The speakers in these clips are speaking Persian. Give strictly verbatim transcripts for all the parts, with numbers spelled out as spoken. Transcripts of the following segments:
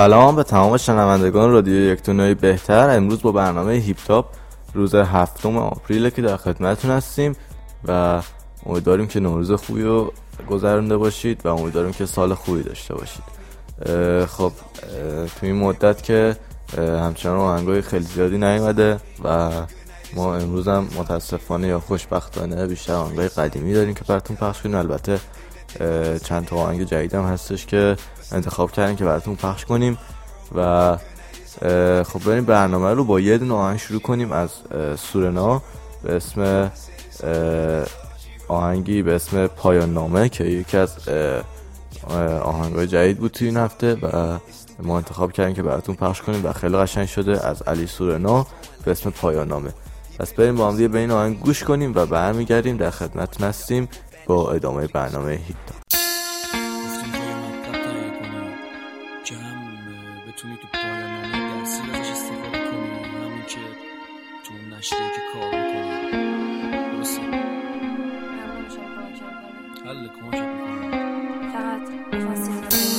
سلام به تمام شنوندگان رادیو یک دنیای بهتر. امروز با برنامه هیپ تاپ روز هفتم آپریل که در خدمتتون هستیم و امیدواریم که نوروز خوبی رو گذرونده باشید و امیدواریم که سال خوبی داشته باشید. خب تو این مدت که همچنان آهنگای خیلی زیادی نیومده و ما امروز هم متاسفانه یا خوشبختانه بیشتر آهنگای قدیمی داریم که براتون پخش کنیم. البته چند تا آهنگ جدید هم هستش که انتخاب کردیم که براتون پخش کنیم و خب بریم برنامه رو با یه دونه آهنگ شروع کنیم از سورنا به اسم آهنگی به اسم پایان نامه که یکی از آهنگای جدید بود توی این هفته و ما انتخاب کردیم که براتون پخش کنیم و خیلی قشنگ شده از علی سورنا به اسم پایان نامه. پس بریم با هم دیگه به این آهنگ گوش کنیم و برمیگردیم در خدمتتون هستیم با ادامه برنامه هیپ تاپ. که هم بتونی تو پایان نامه درسی ازش استفاده کنی، همین که تو اون نشریه که کار میکنی. درسته؟ همون میشه کار کردن حل کمکت میکنم. فقط میخواستی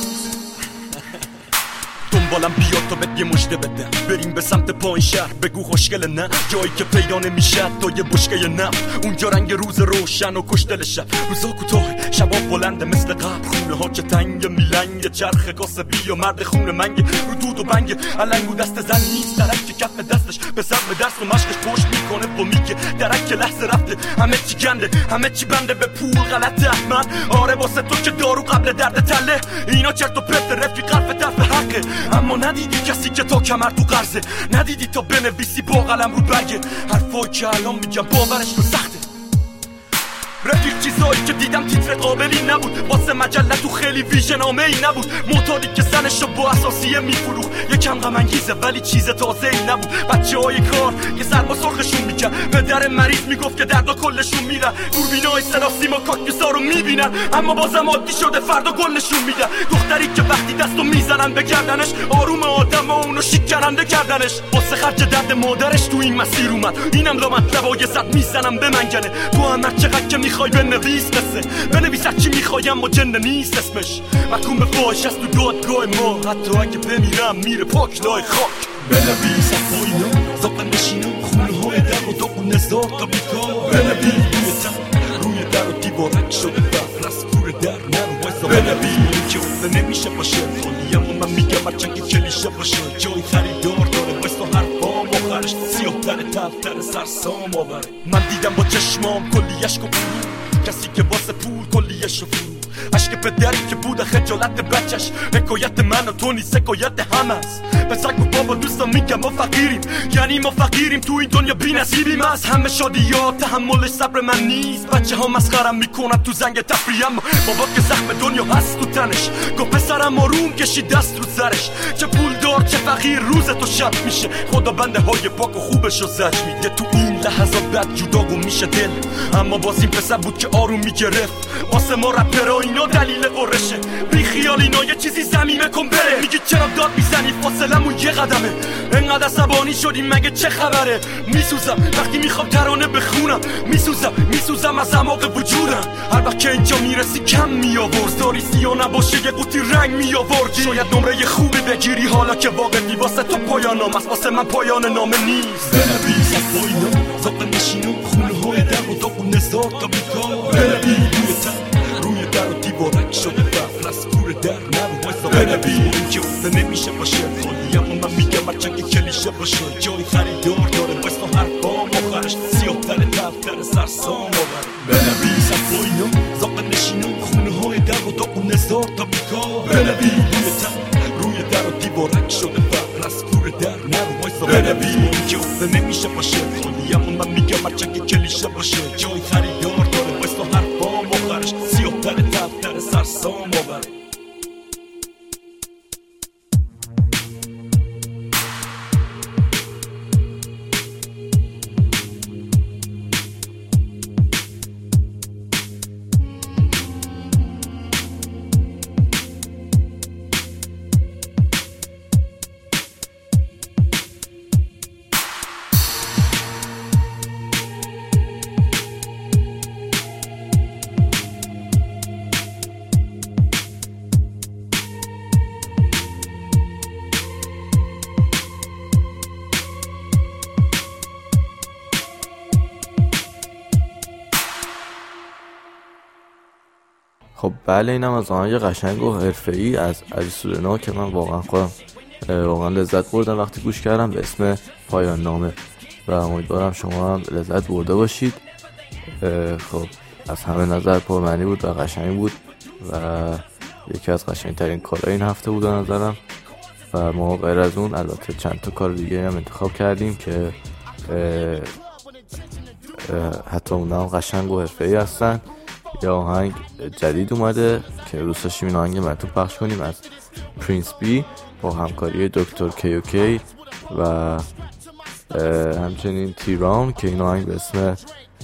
دنبالم بیا تا بهت یه مژده بدم، بریم به سمت پایین شهر، بگو خوشگل نه جایی که پیدا نمیشه تا یه بشکه نفت. اونجا رنگ روز روشن و کشتل شب، روزا کوتاه شبا بلنده مثل قبر، خونه ها که تنگ میلنگ، چرخ کاسبی و مرد خونه منگ رو دود و بنگ. علنگ و دست زن نیست درک که کف دستش به سبب درس و مشقش پشت میکنه و میگه درک که لحظه رفته، همه چی گنده همه چی بنده به پول غلطه. من آره واسه تو که دارو قبل درد تله، اینا چرت و پرت رفیق قلب طرف حقه. اما ندیدی کسی که تا کمر تو قرضه، ندیدی تا بنویسی با قلم رو برگه. حرفایی که الان میگم باورش رو سخته. رفیق چیزایی که دیدم تیتر قابلی نبود، واسه مجله تو خیلی ویژنامه ای نبود. معتادی که زنشو با اساسیه میفروخت، یکم غم انگیزه ولی چیز تازه ای نبود. بچه های کار یه سر با سرخشون میکرد، به در مریض میگفت که دردا کلشون میرن. دوربینای صدا سیما کاکتوسا رو میبینن اما بازم عادی شده فردا گلشون میدن. دختری که وقتی دستو میزنن به گردنش، آروم آدم ها اونو شکننده کردنش. واسه خرج درد مادرش تو این مسیر اومد، اینم لا مطلبا یه صد میزنم به منگنه. تو هم هر چقدر که میخوای بنویس قصه، بنویس هرچی میخوای اما جنده نیست اسمش. محکوم به فاحش است تو دادگاه ما، حتی اگه بمیرم میره پاک لای خاک. بنویس از پایینا زاقن بشینم، خونه های در و داغون نزار تا بیکار. بنویس روی تن روی در و دیوارک شده بفر از کور در نرو وایسا. بنویس که اون نمیشه باشه خالی، اما من میگم هرچند که کلیشه باشه جای خریدار داره وایسا حرفام آخرش سیاه تر تفتر سرسام آوره. من دیدم با چشمام کلی اشک و برو، کسی که واسه پول کلیش رو فرو. عشق پدری که بوده خجالت بچش، حکایت من و تو نیست حکایت همه است. به سگ و بابا دوستان میگم ما فقیریم، یعنی ما فقیریم تو این دنیا بی نصیبیم. از همه شادیات تحملش صبر من نیست، بچه ها مسخرم میکنن تو زنگ تفریم. بابا که زخم دنیا هست تو تنش، گفت پسرم آروم کشید دست رو سرش. چه پول دار چه فقیر روز تو شب میشه، خدا بنده های پاک و خوبش رو زج میده. تو این لحظات بد جدا گم میشه دل، اما باز این پسر بود که آروم میگرفت. واسه ما رپرها اینا دلیل قرشه، بی خیال اینا یه چیزی زمینه کن بره. میگی چرا داد میزنی فاصلمون یه قدمه، انقدر عصبانی شدیم مگه چه خبره. میسوزم وقتی میخوام ترانه بخونم، میسوزم میسوزم از عماق وجودم. هر وقت که اینجا میرسی کم میآورد، داری سیا نباشه یه قوطی رنگ میآوردی. شاید نمره خوبی بگیری حالا که واقعی واسه تو پایان نامه است، واسه من پایان نامه نیست. بنویس از پایینا زاقن بشینم، خونه های در و داغون نزار تا بیکار. بنویس روی در و دیوارک شده بفر از کور در نرو وایسا. بنویس که اون نمیشه باشه خالی، اما من میگم هرچند که کلیشه باشه جای خریدار داره وایسا حرفام آخرش سیاه تر تفتر سرسام آوره. بنویس از پایینا زاقن نشینم، خونه های در و داغون نزار تا بیکار. بنویس روی در و دیوارک شده بفر از کور در نرو وایسا. بنویس که اون نمیشه باشه خالی، اما من میگم هرچند که کلیشه باشه جای خریدار داره وایسا حرفام آخرش سیاه تر تفتر سرسام آوره. خب بله، اینم از آهنگ قشنگ و حرفه‌ای از علی سورنا که من واقعا خودم واقعا لذت بردم وقتی گوش کردم، به اسم پایان نامه و امیدوارم شما هم لذت برده باشید. خب از همه نظر پرمعنی بود و قشنگ بود و یکی از قشنگترین کارهای این هفته بود به نظرم و ما غیر از اون البته چند تا کار دیگه هم انتخاب کردیم که اه اه حتی اونا هم قشنگ و حرفه‌ای هستن. یه آهنگ جدید اومده که روز داشتیم این آهنگ براتون پخش کنیم از پرینس بی با همکاری دکتر کی او کی و همچنین تیران که این آهنگ به اسم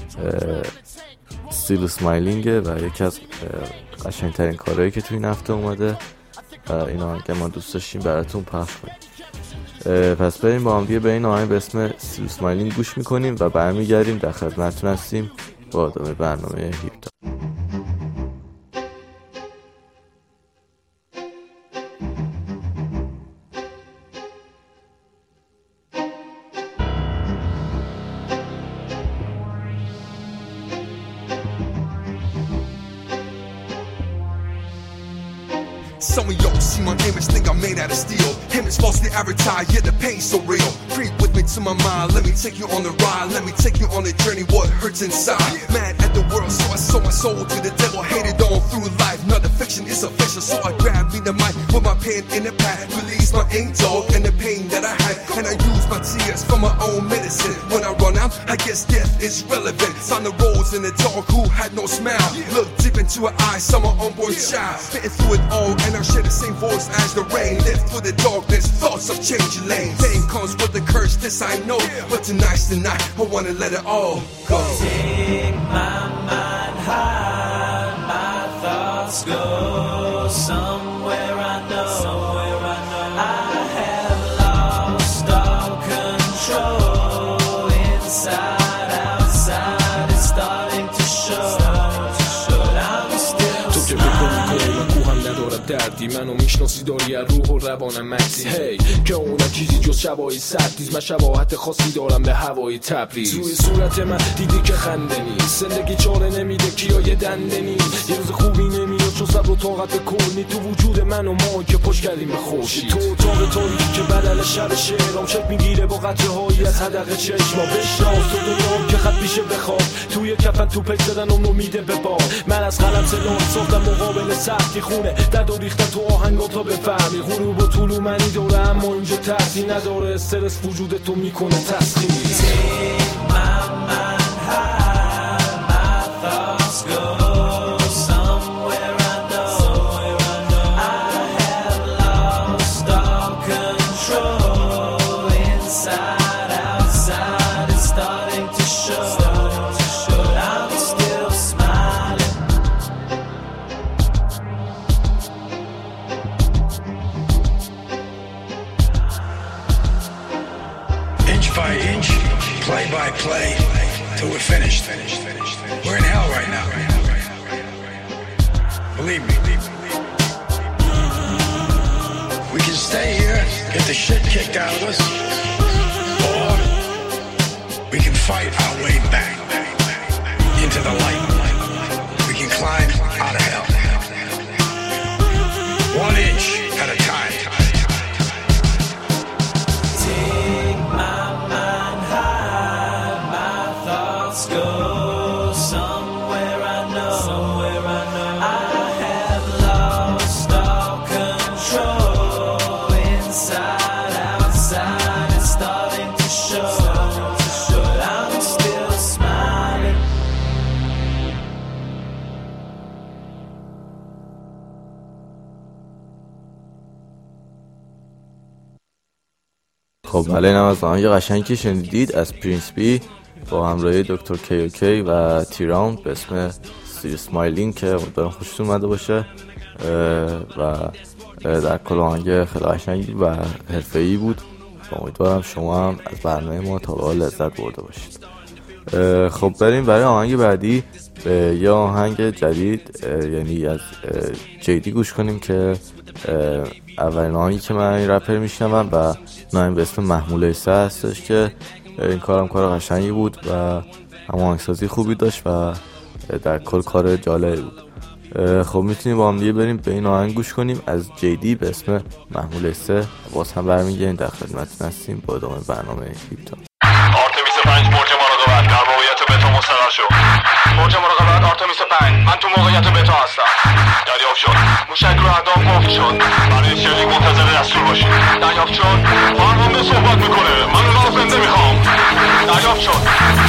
Still Smiling و یکی از قشنگترین کارهایی که توی این هفته اومده و این آهنگ ما دوست داشتیم براتون پخش کنیم. پس بریم با هم دیگه به این آهنگ به اسم Still Smiling گوش میکنیم و برمیگردیم در خدمتتون هستیم با ادامه برنامه هیپ تاپ. Some of y'all see my image, think I'm made out of steel. Image falsely advertised, yeah, the pain's so real. Creep with me to my mind, let me take you on the ride. Let me take you on the journey, what hurts inside. Mad at the world, so I sold my soul to the devil. Hated on through life, not the fiction, it's official. So I grabbed me the mic with my pen in the pad. Release my ink dog and the pain that I had. And I use my tears for my own medicine. When I run out, I guess death is relevant. Sign the roads in the dark who had no smile. Look deep into her eyes, saw my unborn child. Fitting through it all, and I share the same voice as the rain. Live through the darkness, thoughts of changing lanes. Pain comes with the curse, this I know. But tonight's the night, I wanna let it all go. Take my mind high, my thoughts go somewhere I know. Somewhere I know. I have lost all control. Inside, outside, it's starting to show. But I'm still دردی منو میشناسی داری از روح و روانم مکسی هی که اونم چیزی جز شبایی سرد نیست. من شباهت خاصی دارم به هوای تبریز. روی صورت من دیدی که خنده نیست. زندگی چاره نمیده کیای دنده نیست. یه روز خوبی نمیاد چون صبر و طاقت کلی تو وجود من و ما که پشت کردیم به خورشید. تو اتاق تاریکی که بدل شب شعرام شک میگیره با قطره هایی از حدقه چشما. بشناس تو دنیام که خط میشه بخواب توی کفن تو پک زدن اون امیده به بار. من از قلم سلام ساختم مقابل سختی خونه در ریختن تو آهنگا تا بفهمی غروب و طلوع منی دوره اما اینجا تحتی نداره. استرس وجود تو میکنه تسخیر. Take my mind high, my thoughts go somewhere I know. I have lost all control. Inside, outside, it's starting to show. But I'm still smiling. Inch by inch, play by play, till we're finished. We're in hell right now. Believe me. We can stay here, get the shit kicked out of us, or we can fight our way back into the light. We can climb out of hell. One inch at a time. Go somewhere I know. Somewhere I know. I have lost all control. Inside, outside, it's starting to show. But I'm still smiling. خب بله، اینم از آهنگ قشنگی شنیدید از پرینس بی با همراهی دکتر کی او کی و تیران به اسم Still Smiling که امیدوارم خوشتون اومده باشه و در کل آهنگ خیلی قشنگی و حرفه‌ای بود. امیدوارم شما هم از برنامه ما تا به حال لذت برده باشید. خب بریم برای آهنگ بعدی به یه آهنگ جدید یعنی از جیدی گوش کنیم که اولین آهنگی که من این رپر میشنوم و نام به اسم محموله سه هستش که این کارم کار قشنگی بود و هم آهنگسازی خوبی داشت و در کل کار جالبی بود. خب میتونیم با هم دیگه بریم به این آهنگ گوش کنیم از جیدی به اسم محمول سه. باز هم برمیگردیم در خدمتتون هستیم با ادامه برنامه هیپ تاپ. آرتمیس پنج برج مراقبت در موقعیت بتا مستقر شو. برج مراقبت آرتمیس پنج، من تو موقعیت بتا هستم. دریافت شد. موشک رو اهداف قفل شد. برای شلیک منتظر دستور باشید. دریافت شد. فرمان به صحبت میکنه. من اونها زنده میخوام. دریافت شد.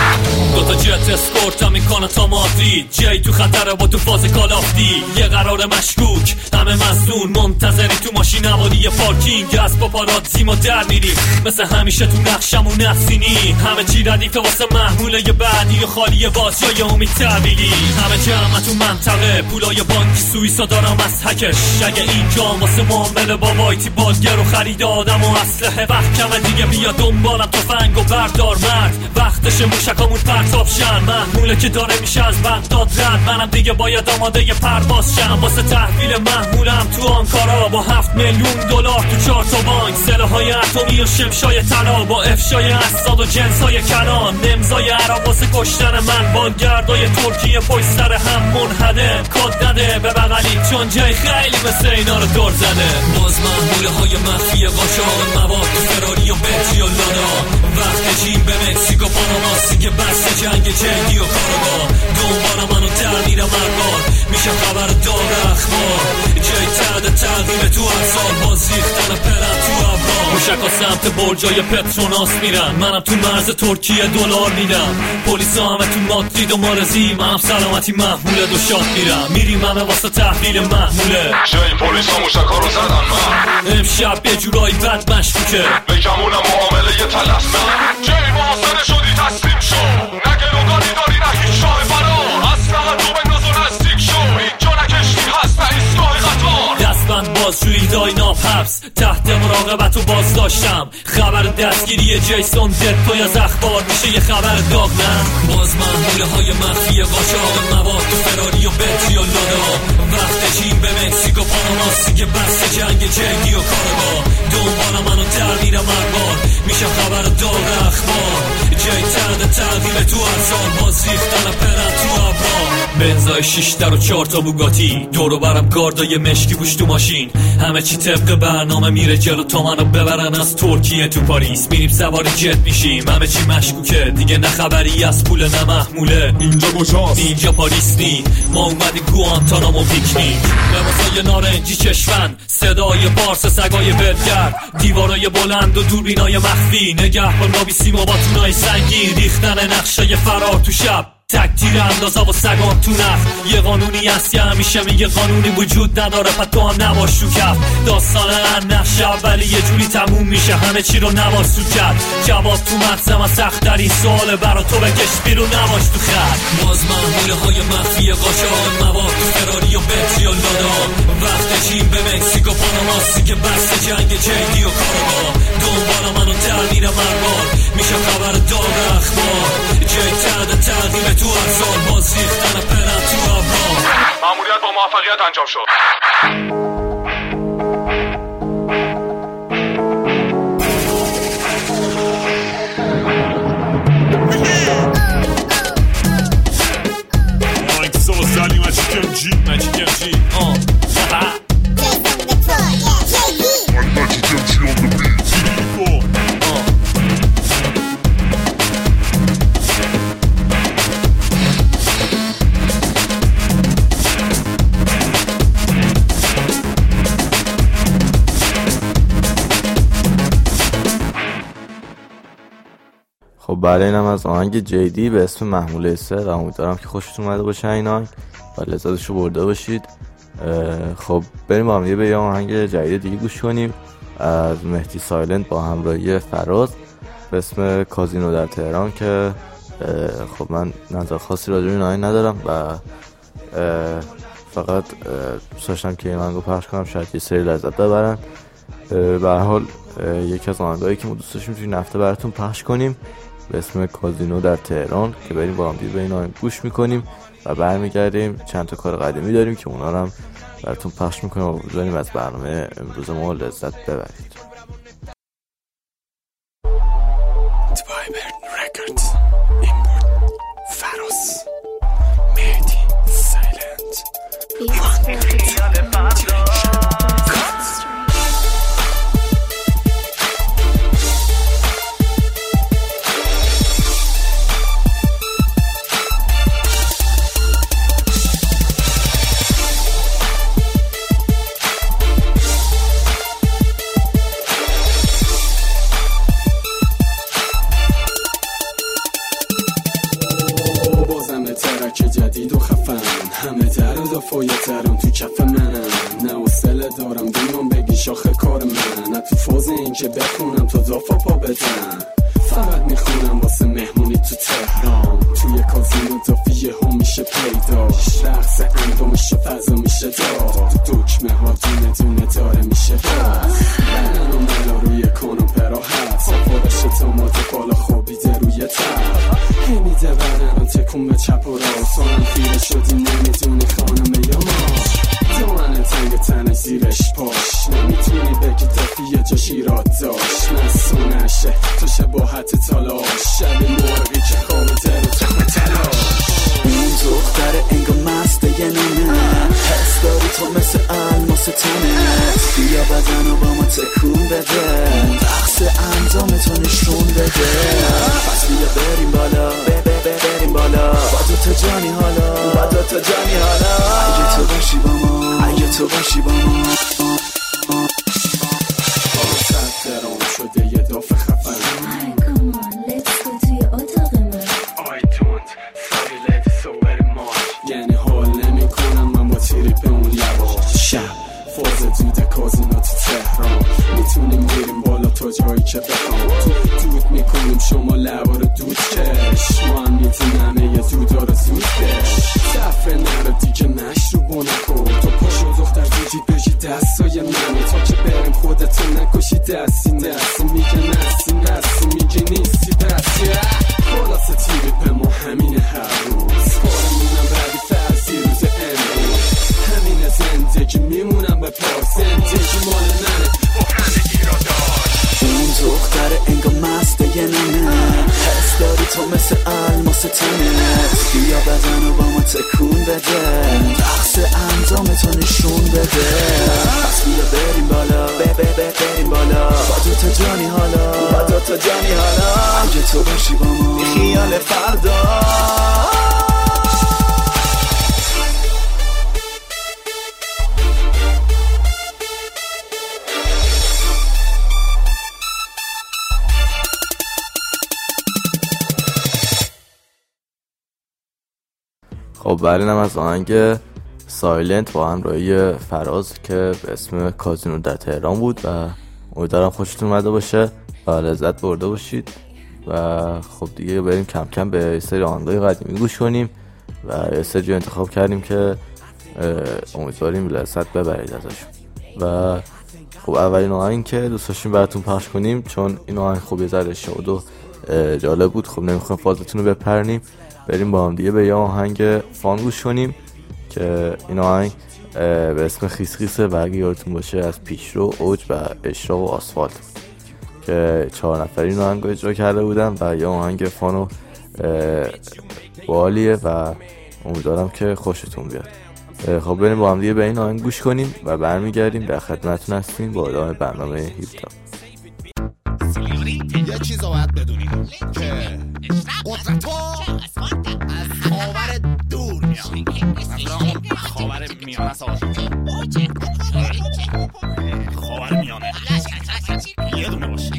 دوتا جت اسکورت هم میکنه تا مادرید. جی تو خطره با تو فاز کالافتی. یه قرار مشکوک همه مزدون منتظری تو ماشین نواری پارکینگ. از پاپاراتزی ما در میریم مثل همیشه تو نقشمون نفسینی. همه چی ردیفه واسه محموله یه بعدی و خالی باز جای امید تحویلی. همه جمع تو منطقه پولای بانکی سوئیسا دارم از هکش. اگه اینجا واسه معامله با وایتی بادگر و خرید آدم و اسلحه وقت کمه دیگه بیا دنبالم تفنگ و بردار مرد. وقتش موشکامون پرتاب شن. محموله که داره میشه از بغداد رد. منم دیگه باید آماده یه پرواز شم واسه تحویل محمولم تو آنکارا با هفت میلیون دلار تو چهار تا بانک. سلاح‌های اتمی و شمشای طلا با افشای اسناد و جنسای کنان. نمزای عراق واسه کشتن من. بانگردای ترکیه پشت سر هم منهدم. کد نده به بغلی چون جای خیلی مثل اینا رو دور زده. باز محموله های مخفی قاچاق مواد تو فراری و بنتی و لادا. وقت جیم به مکزیک و پاناما سیگه بس جنگ جنگی و کارگاه. دنبال منو در میرم مرگار میشه خبر دار اخبار. جای ترد تقدیم تو ارزال باز ریختن پرم تو ابرار. موشکا سمت برجای پتروناس میرن. منم تو مرز ترکیه دلار میدم. پلیسا همه تو مادرید و مارزی. منم سلامتی محموله دو شات میرم. میریم همه واسه تحویل محموله. جای پلیسا موشکا رو زدن من. امشب یه جورایی بد مشکوکه. بگمونم معامله یه تلف من. جای محاصره شدی تسلیم شو. نه گلوگانی داری نه هیچ شاه فرار. اصلا تو بنداز و نزدیک شو. اینجا نه کشتی هست نه ایستگاه قطار. دستبند بازجویی دایناب حبس تحت مراقبت و باز داشتم. خبر دستگیری جیسون دتوی از اخبار میشه یه خبر داغ نه. باز محموله های مخفی قاچاق مواد تو فراری و بنتی و لادا. وقت جیم به مکزیک و پاناما سیگه بس جنگ جنگی و کارگاه. دنبال منو در میرم مربار میشه خبر داغ اخبار. جای ترد تقدیم تو ارزال باز ریختن پرن تو ابرار. بنزای شیش در و چهار تا بوگاتی. دورو برم گاردای مشکی پوش تو ماشین. همه چی طبق برنامه میره جلو تا منو ببرن از ترکیه تو پاریس. میریم سوار جت میشیم. همه چی مشکوکه دیگه نه خبری از پول نه محموله. اینجا کجاست؟ اینجا پاریس نی. ما اومدیم گوانتانامو پیکنیک. لباسای نارنجی چشمن. صدای بارس سگای بلگرد. دیوارای بلند و دوربینای مخفی. نگهبان نابیسیم و باتونای سنگین. ریختن نقشه فرار تو شب. تک تیر اندازه و سگان تو نخ. یه قانونی هست که همیشه میگه قانونی وجود نداره پس تو هم نباش تو کف. داستان هر نقش اولی یه جوری تموم میشه. همه چی رو نباش تو کرد. جواب تو مغزم از سخت ترین سوال برا تو بکش بیرون نباش تو خط. باز محموله های مخفی قاچاق مواد تو فراری و بنتی و لادا. وقت جیم به مکزیک و پاناما سیگه بس جنگ جنگی و کارگاه. دنبال منو در میرم مربار میشه خبر داغ اخبار. جای ترد تقدیم تو ارزال باز ریختن پرن تو ابرار. ماموریت با موفقیت انجام شد. Like so Sally Magic M G Magic M G uh. Magic M G on the beat. خب بله اینم از آهنگ جیدی به اسم محموله سه و امیدوارم که خوشتون اومده باشه این آهنگ و لذتشو برده باشید. خب بریم با هم یه به یه آهنگ جدید دیگه گوش کنیم از مهدی سایلنت با همراهی فراز به اسم کازینو در تهران که خب من نظر خاصی راجع به این آهنگ ندارم و فقط دوست داشتم که این آهنگو پخش کنم شاید یه سری لذت ببرن. به هر حال یکی از آهنگایی که ما دوست داشتیم توی این هفته براتون پخش کنیم به اسم کازینو در تهران که بریم با هم دیگه به این آهنگ گوش میکنیم و برمیگردیم. چند تا کار قدیمی داریم که اونا رو هم براتون پخش میکنیم و بذاریم از برنامه امروز ما لذت ببرید. Twilight Records Import فراز مهدی سایلنت ترک جدید و خفن، همه در و دافای تران تو کف منم. نه حوصله دارم بیام بگی شاخه کار من، نه تو فاز این که بخونم تا دافا پا بدم. فقط میخونم واسه مهمونی تو تهران، توی کازینو دافیه ها میشه پیداش، رقص اندامش فضا میشه داد، تو دکمه ها دونه دونه داره میشه باز. بدن و ملا روی کاناپه راحت، سافارش تامات بالا خوابیده روی تر، همیده بدن رو تکون به چپ و راست، آنم خیره شدی نمیدونی خانمه یا ماش، دامن تنگ تنه زیرش پاش، نمیتونی بگی دافیه جاش ایراد داشت، نسونشه تو شباهت تالاش، شب مرغی که خوابیده رو تخم تلاش. اون دختر انگار مسته یه نونه، حس داری تو مثل الماس تنت، بیا بدن رو با ما تکون بده، رقص اندام تو نشون بده، پس بیا بریم بالا بریم بالا، با دوتا جانی حالا با دوتا جانی حالا، اگه تو باشی با ما اگه تو باشی با ما. با صد درام شده یه داف خفن، یعنی حال نمی کنم من با تیری به اون لباش. شب فاز دود کازینو تو تهران، میتونیم بریم بالا تا جایی که بخوام، دود میکنیم شما لبا رو دود کش، ما هم میتونیم همه یه دودا رو زود کش، سفر نرو دیگه مشروب نکن، تو پاشو دختر دیدی بگی دستای منو، تا که بریم خودتو نکشی دستی دستی، میگه نستی نستی میگه نیستی دستی، خلاصه تیری به ما همینه هر روز، کارمونم بعدی فرسی روز امروز، همینه زندگی میمونم به پاس، زندگی مال منه با همه ایراداش. اون دختر انگار مسته یه نونه، حس داری تو مثل الماس تنت، بیا بدن رو با ما تکون بده، رقص اندام تو نشون بده، پس بیا بریم بالا بریم بالا، با دوتا جانی حالا با دوتا جانی حالا، اگه تو باشی با ما بی خیال فردا. خب برای اینم از آهنگ سایلنت با همراهی فراز که به اسم کازینو در تهران بود و امیدوارم خوشتون اومده باشه و لذت برده باشید. و خب دیگه بریم کم کم به سری آهنگای قدیمی گوش کنیم و یه سری انتخاب کردیم که امیدواریم لذت ببرید ازشون. و خب اولین آهنگ که دوست داشتیم براتون پخش کنیم، چون این آهنگ خب یه ذره شاد و جالب بود، خب نمیخوایم فازتون رو بپرنیم، بریم با هم دیگه به یه آهنگ فان گوش کنیم که این آهنگ به اسم خیس خیسه و اگه یادتون باشه از پیشرو، اوج و اشراق و آسفالت بود که چهار نفری این آهنگ رو اجرا کرده بودن و یه آهنگ فان و بالیه و امیدوارم که خوشتون بیاد. خب بریم با هم دیگه به این آهنگ گوش کنیم و برمیگردیم در خدمتتون هستیم با ادامه برنامه هیپ تاپ. یه چیز رو باید بدونیم که قدرت ها از خاور دور میان، خاور میانه است خاور میانه یه دونه باشه.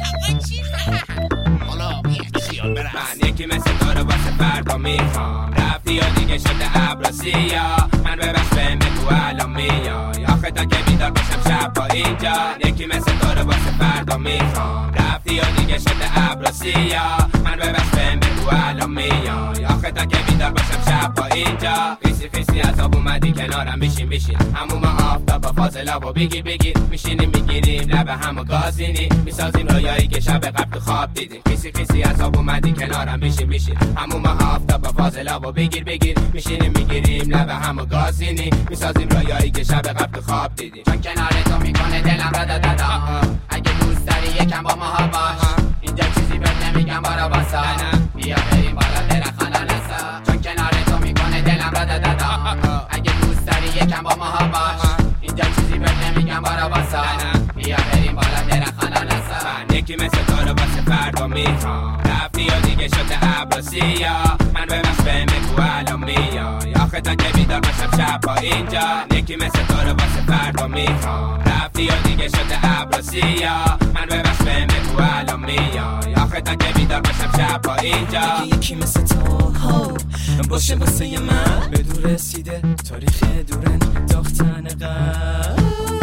حالا خیال برست من یکی مثل تو رو واسه فردا میخوام، رفتی یا دیگه شده ابراسی یا من ببخش بهم بگو الان میای، آخه تا که بیدار باشم شب با اینجا، یکی مثل تو رو واسه فردا میخوام، رفتی یا دیگه شده ابراسی یا من ببخش بهم بگو الان میای، آخه تا که بیدار باشم شب با اینجا، خیسی خیسی از آب اومدی کنارم بشین بشین، هموم آفتاب با فاضلاب و بگیر بگیر، میشینیم میگیریم لب هم و گازینی، میسازیم رویایی که شب قبل تو خواب دیدیم، خیسی خیسی از آب اومدی کنارم بشین بشین، هموم آفتاب با فاضلاب و بگیر بگیر، میشینیم میگیریم لب هم و گازینی، میسازیم رویایی که شب قبل تو خواب دیدیم، چون کنار تو میکنه دلم را دادا، اگه دوست داری یکم با ما ها باش، اینجا چیزی بهت نمیگم بارا باسا، بیا بریم بالا درخانه نسا، چون کنار تو میکنه دلم را دادا، اگه دوست داری یکم با ما ها باش، اینجا چیزی بهت نمیگم بارا باسا، بیا بریم بالا درخانه نسا، من یکی مثل تو رو واسه فردا میخوام، رفتی یا دیگه شده ابراسی یا من ببخش بهم بگو الان میای، آخه تا که بیدار باشم شب با اینجا، یکی مثل تو رو واسه فردا میخوام، رفتی یا دیگه شده ابراسی یا من ببخش بهم بگو الان میای، آخه تا که بیدار بیدار باشم شب با اینجا. یکی مثل تو باشه واسه من به دور رسیده تاریخ دور انداختن قلب.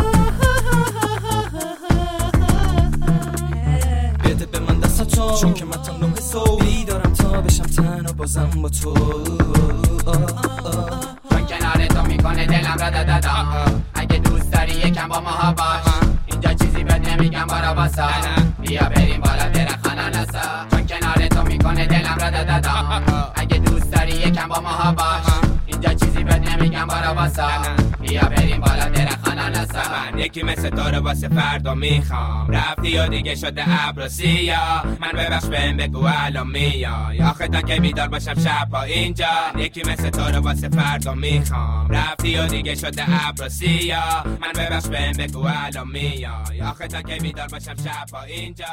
بده به من دستاتو چون که من تا نه صبح بیدارم تا بشم تنها بازم با تو. چون کنار تو میکنه دلم را دادا. اگه دوست داری یکم با ماها باش. اینجا چیزی بد نمیگم برا باسا. بیا بریم بالا درخانه نسا. چون کنار تو میکنه دلم را دادا. اگه دوست داری یکم با ماها باش. اینجا چیزی بد نمیگم برا باسا. بیا بریم بالا درخانه نسا. من یکی مثل تو رو واسه فردا میخوام. رفتی و دیگه شده ابر و سیاه. من ببخش بهم بگو الان میای. آخه تا که بیدار باشم شب با اینجا. یکی مثل تو رو واسه فردا میخوام. رفتی و دیگه شده ابر و سیاه. من ببخش بهم بگو الان میای. آخه تا که بیدار باشم شب با اینجا.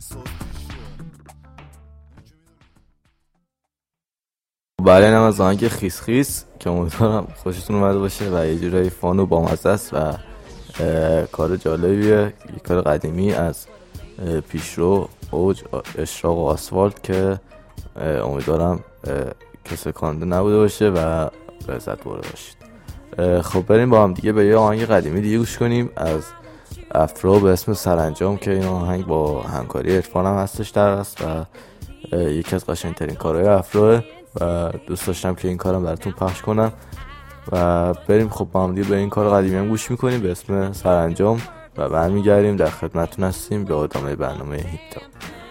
بله اینم از آهنگ خیس خیس که امیدوارم خوشتون اومده باشه و یه جورایی فان و بامزه است و کار جالبیه. یه کار قدیمی از پیشرو اوج اشراق و آسفالت که امیدوارم کسی کانده نبوده باشه و لذت برده باشید. خب بریم با هم دیگه به یه آهنگ قدیمی دیگه گوش کنیم از افرو به اسم سرانجام که این آهنگ با همکاری عرفان هم هستش در است و یکی از قشنگترین کارهای افروه و دوست داشتم که این کارم براتون پخش کنم و بریم خب با هم دیگه به این کار قدیمی هم گوش میکنیم به اسم سرانجام و برمیگردیم در خدمتتون هستیم به ادامه برنامه هیپ تاپ.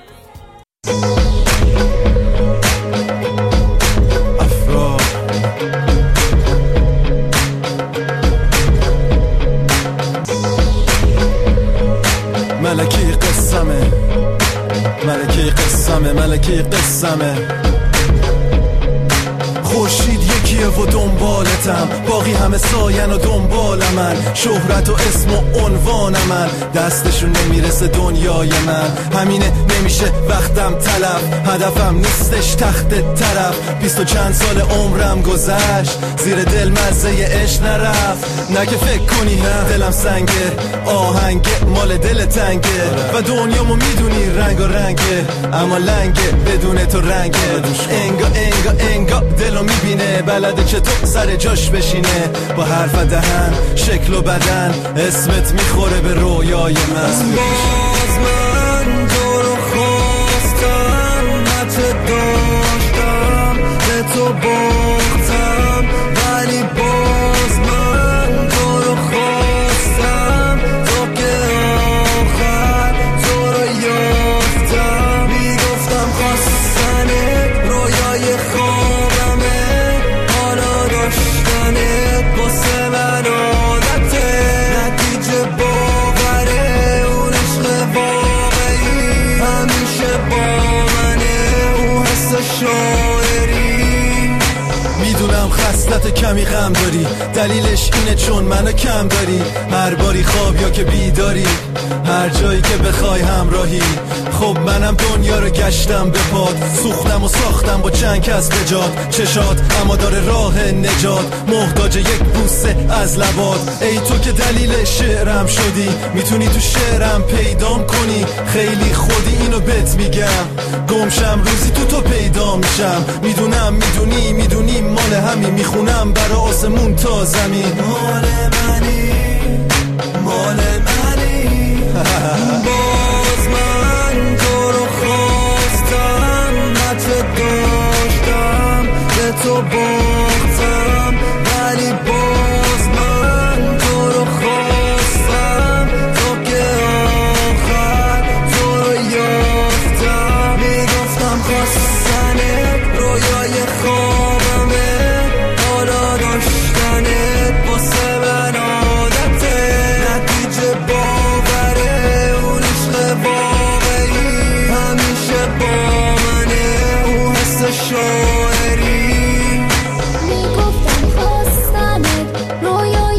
ملکی قسمه ملکی قسمه ملکی قسمه خورشید یکیه و دنبالتم باقی همه ساین و دنبال من شهرت و اسم و عنوان من دستشون نمیرسه دنیای من همینه نمیشه وقتم طلب هدفم نیستش تخت طرف بیست و چند سال عمرم گذشت زیر دل مزه عشق نرفت نه که فکر کنی دلم سنگه آهنگ مال دل تنگه و دنیامو میدونی رنگ و رنگه اما لنگه بدون تو رنگه انگا انگا انگا دلو میبینه بلده چطور سر جاش بشینه با حرف دهن شکل و بدن اسمت میخوره به رویای من باز من تو رو خواستم نچه داشتم به تو باختم ولی باز من تو رو خواستم تا که آخر تو رو یافتم میگفتم خواستنه رویای خوابمه حالا داشتنه واسه من عادته نتیجه باوره اون عشق واقعی همیشه با منه اون حس شاعری میدونم خستت کمی غم داری دلیلش اینه چون منو کم داری هر باری خواب یا که بیداری هر جایی که بخوای همراهی خب منم دنیا رو گشتم به پاد سوختم و ساختم با چند کس بجاد چشات اما داره راه نجات محتاج یک بوسه از لبات ای تو که دلیل شعرم شدی میتونی تو شعرم پیدام کنی خیلی خودی اینو بهت میگم گمشم روزی تو تو پیدا میشم میدونم میدونی میدونی مال همین میخونم برا آسمون تا زمین مال منی مال منی باز من تو رو خواستم نچه داشتم به تو باختم ولی باز من تو رو خواستم تا که آخر تو رو یافتم میگفتم خواستنه رویای خوابمه حالا داشتنه واسه من عادته نتیجه باوره اون عشق واقعی همیشه با منه اون حس شاعری میگفتم خواستنت رویای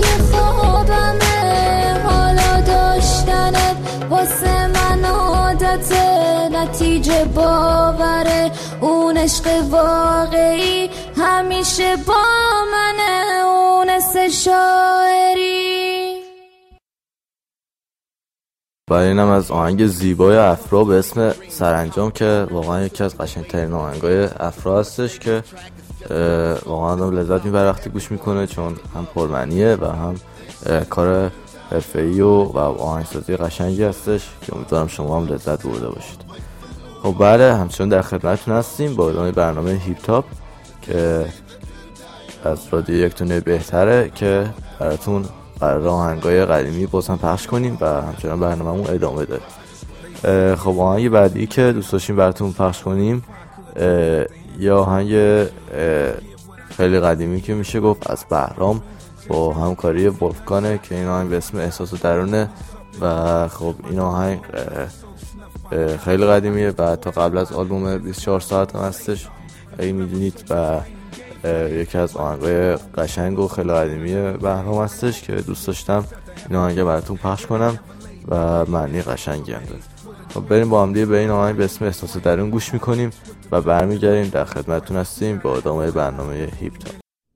خوابمه حالا داشتنت واسه من عادته نتیجه باوره اون عشق واقعی همیشه با منه اون حس شاعری و اینم از آهنگ زیبای افرا به اسم سرانجام که واقعا یکی از قشنگترین آهنگای افرا هستش که واقعا لذت میبره وقتی گوش میکنه، چون هم پرمعنیه و هم کار حرفه‌ای و و آهنگسازی قشنگی هستش که امیدوارم شما هم لذت برده باشید. خب بله، همچنان در خدمتتون هستیم با ادامه برنامه هیپ تاپ که از رادیو یک تونه بهتره که براتون قرار آهنگای قدیمی باز هم پخش کنیم و همچنان برنامه‌مون ادامه داره. خب آهنگ بعدی که دوست داشتیم براتون پخش کنیم یه آهنگ خیلی قدیمی که میشه گفت از بهرام با همکاری ولفگانه که این آهنگ به اسم احساس درونه و خب این آهنگ خیلی قدیمیه و تا قبل از آلبوم بیست و چهار ساعت هم هستش اگه میدونید و یکی از آهنگای قشنگ و خیلی قدیمی بهرام هستش که دوست داشتم این آهنگ براتون پخش کنم و معنی قشنگی هم داره. خب بریم با هم دیگه به این آهنگ به اسم احساس درون گوش میکنیم و برمیگردیم در خدمتتون هستیم با ادامه برنامه هیپ تاپ.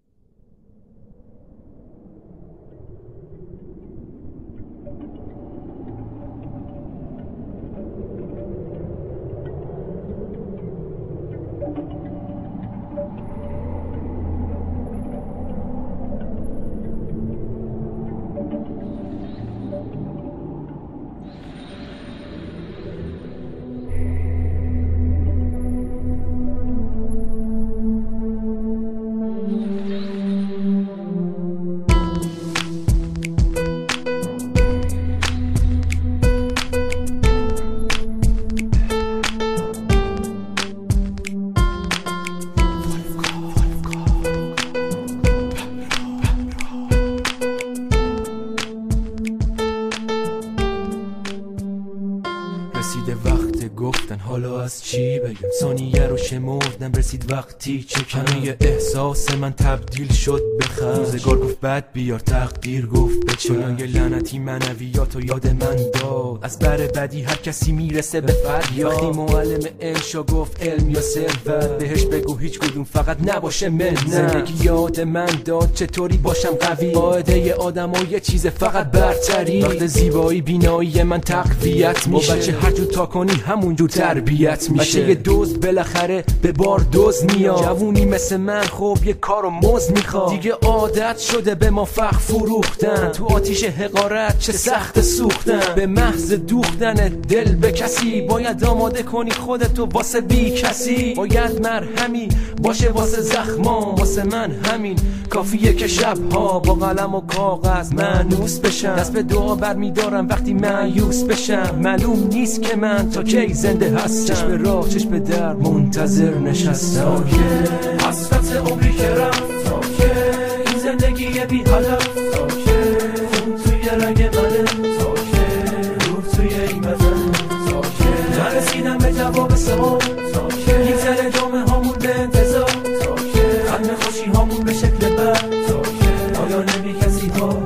ثانیه رو شمردم رسید وقتی چه همه احساس من تبدیل شد به خرج. روزگار گفت بد بیار، تقدیر گفت به چه یه لعنتی منویات و یاد من داد. از بر بدی هر کسی میرسه به فریاد. وقتی معلم انشا گفت علم یا ثروت بهش بگو هیچ کدوم فقط نباشه من. زندگی یاد من داد چطوری باشم قوی، قاعده آدم ها یه چیز فقط برتری. وقت زیبایی بینایی من تقویت میشه، بچه هر جور تا کنی همون جور تربیت میشه. یه دوست بالاخره به بار دوز میاد، جوونی مثل من خب یه کارو موز میخواد. دیگه عادت شده به ما فخ فروختن، تو آتیش حقارت چه سخت سوختن. به محض دوختن دل به کسی باید آماده کنی خودتو واسه بی کسی. باید مرهمی باشه واسه زخما، واسه من همین کافیه که شبها با قلم و کاغذ مانوس بشم. دست به دعا برمیدارم وقتی مایوس بشم. معلوم نیست که من تا کی زنده هستم، چشم راه چشم در منتظر نشستم. تا که حسرت عمری که رفت، تا که این زندگی بی هدف، تا که خون توی رنگ منه، تا که روح توی این بدن، تا که نرسیدم به جواب سوال، تا که میگذره جامعه هامون به انتظار، تا که ختم خوشی هامون به شکل بد، تا که آیا نمی کسی ها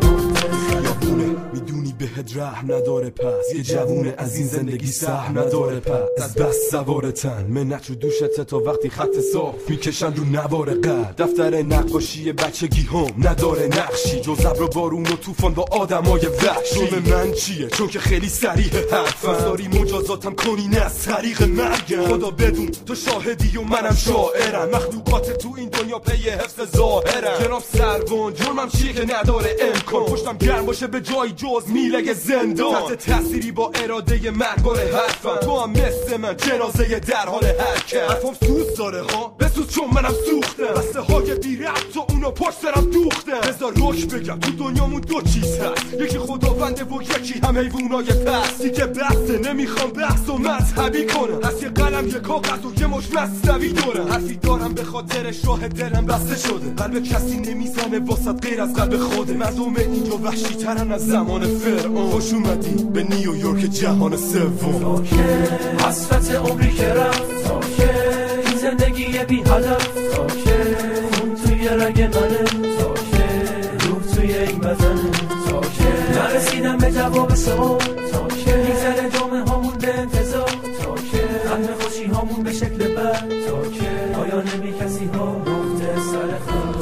بهت رحم نداره پس. یه جوونه از این زندگی سهم نداره پس. از بس سوار تن منت رو دوشته تا وقتی خط صاف میکشن رو نوار قد. دفتر نقاشی بچگی هم نداره نقشی جز ابر و بارون و طوفان با آدمای وحشی. جرم من چیه چون که خیلی صریح حرفم، داری مجازاتم کنی نه از طریق مرگم. خدا بدون تو شاهدی و منم شاعرم، مخلوقات تو این دنیا پی حفظ ظاهرم. جناب سروان جرمم چیه که نداره امکان، پشتم گرم باشه به جای جز میلگ زندان. تحت تأثیری با اراده مرگبار حرفم، تو هم مثل من جنازه در حال حرکت. حرفم سوز داره ها بسوز چون منم سوختم، بسته های بی ربط تو اونو پشت سرم دوختم. بذار روش بگم تو دنیامون دو چیز هست، یکی خداونده و یکی هم حیوانای پس. دیگه بحثه نمیخوام بحث و مذهبی کنم، از یه قلم یه کاغذ و یه مش مصنوی دارم. حرفی دارم به خاطر شاه دلم بسته شده، قلب کسی نمیزنه واسط غیر از قلب خوده. مردم اینجا وحشی ترن از زمان فرعون، خوش اومدی به نیویورک جهان سوم. تا که حسرت عمری که رفت، تا که این زندگی بی هدف، تا که خون توی رگ منه، تا که روح توی این بدن، تا که نرسیدم به جواب سوال، تا که میگذره جامعه هامون به انتظار، تا که ختم خوشی هامون به شکل بد، تا که آیا نمی کسی ها نقطه سر خود.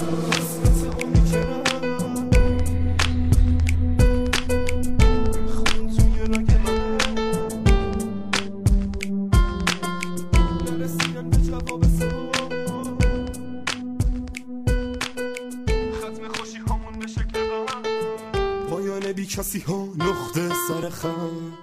کسی ها نقطه سر خم.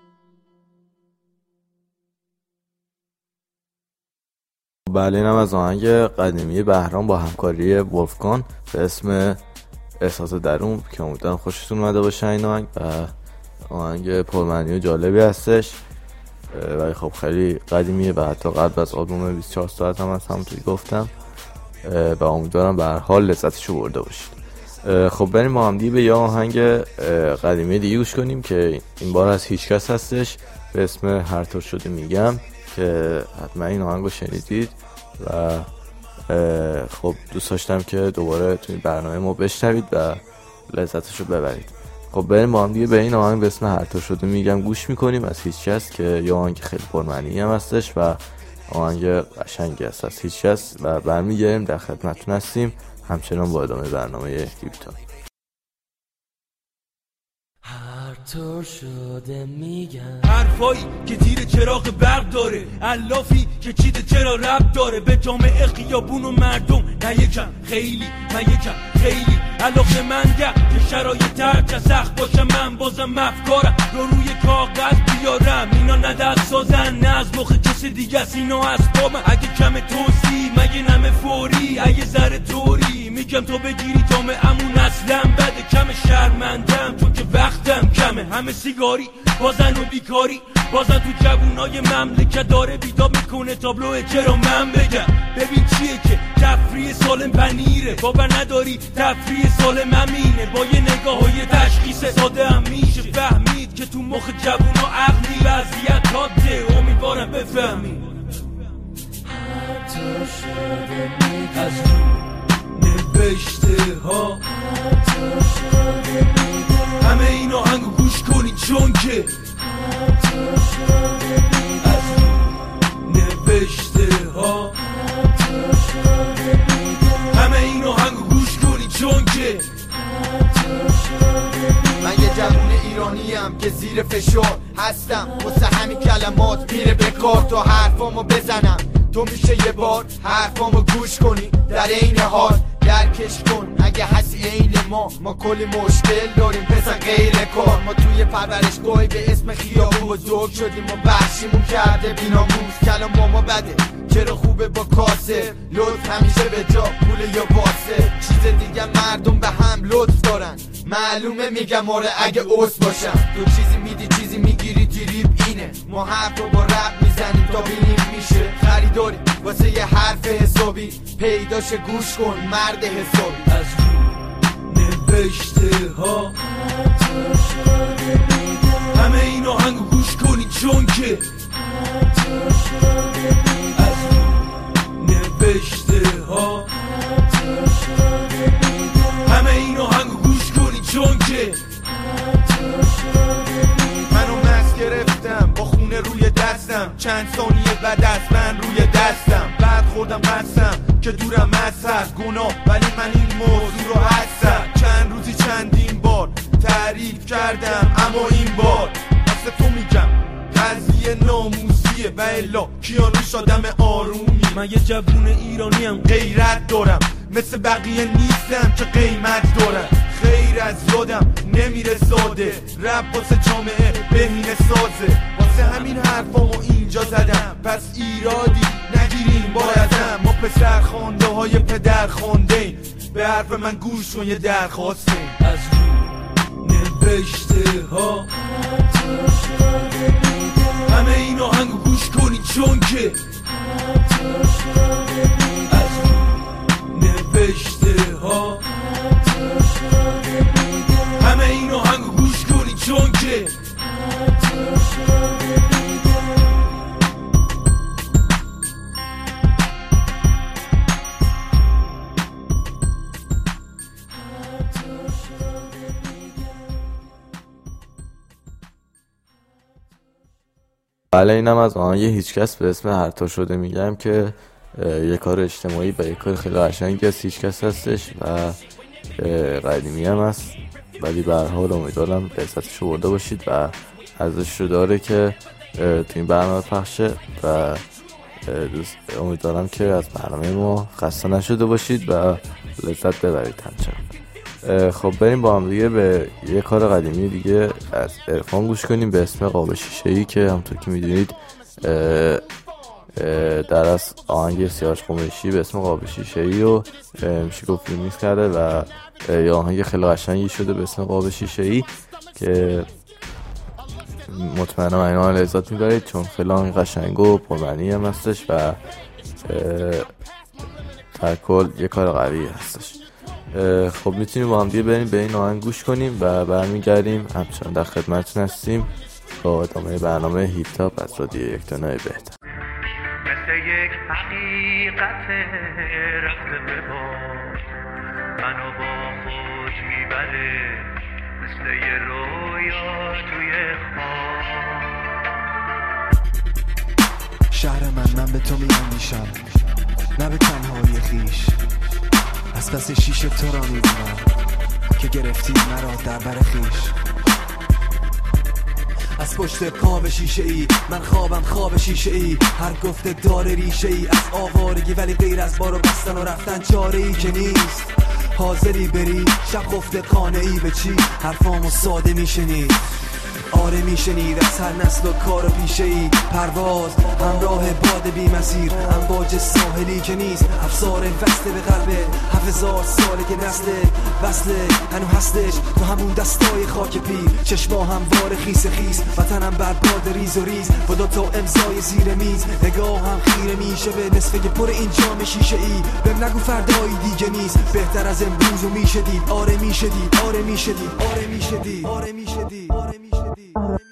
بله اینم از آهنگ قدیمی بهرام با همکاری ولفگان به اسم احساس درون که امیدوارم خوشتون اومده باشه این آهنگ و آهنگ پرمعنی و جالبی هستش ولی خب خیلی قدیمیه و حتی قبل از آلبوم بیست و چهار ساعت هم هست همونطوری گفتم و امیدوارم به هر حال لذتشو برده باشید. خب بریم با هم دیگه به یه آهنگ قدیمی دیگه گوش کنیم که این بار از هیچکس هستش به اسم هر طور شده میگم که حتما این آهنگو شنیدید و خب دوست داشتم که دوباره توی برنامه ما بشنوید و لذتشو ببرید. خب بریم با هم دیگه به این آهنگ به اسم هر طور شده میگم گوش میکنیم از هیچکس که یه آهنگ خیلی پرمعنی هم هستش و آهنگ قشنگی هست از هیچکس و برمیگردیم در خدمتتون هستیم همچنان با ادامه برنامه هیپتاپ. هر طور شده میگم حرفایی که تیر چراغ برق داره، علافی که چیده چرا رب داره به جامعه خیابون و مردم، نه یکم خیلی من یکم خیلی علاقه منگم که شرایط ترچه سخت باشه من بازم افکارم رو روی کاغذ بیارم. اینا نه دست سازن نه از مخ کسی دیگه است، اینا از پامه اگه کم توضیح مگه نمه فوری اگه ذره طوری میگم تو بگیری جامعه‌مون اصلا بده کم شرمندم چون که وقتم کمه همه سیگاری بازن و بیکاری بازن تو جوونای مملکت داره بیداب میکنه تابلوه چرا من بگم ببین چیه که تفریح سالم پنیره باور نداری تفریح سالم امینه با یه نگاه های تشخیص ساده هم میشه فهمید که تو مخ جوونا عقلی وضعیت حاده امیدوارم بفهمی هر طور شده میگم از نوشته ها هر طور شده میگم همه این آهنگو گوش کنی چون که هر طور شده میگم از نوشته ها هر طور شده میگم همه این آهنگو گوش کنی چون که هر طور شده میگم من یه جوون ایرانیم که زیر فشار هستم واسه همین کلمات میره به کار تا حرفامو بزنم تو میشه یه بار حرفامو گوش کنی در این حال درکش کن اگه هستی عین ما ما کلی مشکل داریم بزن غیر کار ما توی پرورشگاهی به اسم خیابون بزرگ شدیم و بخشیمون کرده بیناموز کلام با ما بده چرا خوبه با کاسه لطف همیشه به جا پول یا واسه چیز دیگه مردم به هم لطف دارن معلومه میگم آره اگه اوس باشم تو چیزی میدی چیزی میگیری تریپ اینه ما حرف رو با رب میزنیم تا بینیم میشه خریداری واسه یه حرف حسابی پیداش گوش کن مرد حسابی از نوشته ها هر طور شده میگم همه این آهنگو گوش کنی چون که هر طور شده میگم از نوشته ها هر طور شده میگم همه این آهنگو گوش کنی چون که هر طور شده میگم منو مست گرفتم با خونه روی دستم چند ثانیه بعد از من روی دستم بعد خوردم قسم که دورم از هست گناه ولی من این موضوع رو هستم چند روزی چندین بار تعریف کردم اما این بار واسه تو میگم قضیه ناموسیه و الا کیانوش آدم آرومی من یه جوون ایرانیم غیرت دارم مثل بقیه نیستم که قیمت دارم خیر از یادم نمیره ساده رب واسه جامعه بهینه سازه واسه همین حرفامو اینجا زدم پس ایرادی نگیریم بایدم ما پسر خونده های پدر خونده به حرف من گوش کن یه درخواسته از نوشته ها هر طور شده میگم همه این آهنگو گوش کنی چون که هر طور شده میگم از نوشته ها هر طور شده میگم همه این آهنگو گوش کنی چون که هر طور شده میگم هر طور شده میگم بله اینم از آهنگ هیچکس به اسم هر طور شده میگم که یه کار اجتماعی و یه کار خیلی قشنگی از هیچکس هستش و قدیمی هم هست ولی به هر حال امیدوارم لذتشو برده باشید و ارزششو داره که تو این برنامه پخشه و دوست امیدوارم که از برنامه ما خسته نشده باشید و لذت ببرید همچنان. خب بریم با هم دیگه به یه کار قدیمی دیگه از عرفان گوش کنیم به اسم قاب شیشه‌ای که همونطور که میدونید در از آهنگ سیاوش قمیشی به اسم قاب شیشه‌ای و میشه گفت ریمیکس کرده و یه آهنگ خیلی قشنگی شده به اسم قاب شیشه‌ای که مطمئنم اینا لذت میبرید چون خیلی آهنگ قشنگ و پرمعنی هم هستش و در کل یه کار قوی هستش. خب میتونیم با هم دیگه بریم به این آهنگ گوش کنیم و برمیگردیم همچنان در خدمتتون هستیم با ادامه برنامه هیپ تاپ از رادیو یک تنهای بهتر. مثل یک حقیقت رفته به بار منو با خود میبره مثل یه رویا توی خواب. شهر من من به تو میاندیشم نه به تنهایی خیش از پس شیشه تو را میبینم که گرفتی مرا در بر خیش. از پشت قاب شیشه ای من خوابم خواب شیشه ای هر گفته داره ریشه ای از آوارگی ولی غیر از بارو بستن و رفتن چاره ای که نیست. حاضری بری شب خفته خانه ای به چی حرفامو ساده میشنید آره میشنید از هر نسل و کار و پیشه ای پرواز همراه باد بی مسیر امواج ساحلی که نیست افسار وسته به قلبه هفت هزار ساله که نسله وصله هنو هستش تو همون دستای خاک پیر چشما هموار خیس خیس وطنم برباد ریز و ریز با دو تا امضای زیر میز نگاه هم خیره میشه به نصفه که پر این جام شیشه ای بهم نگو فردایی دیگه نیست بهتر از امروز و میشه دید آره میشه دید آره میشه دید آره میشه دید آره میشه دید آره میشه دید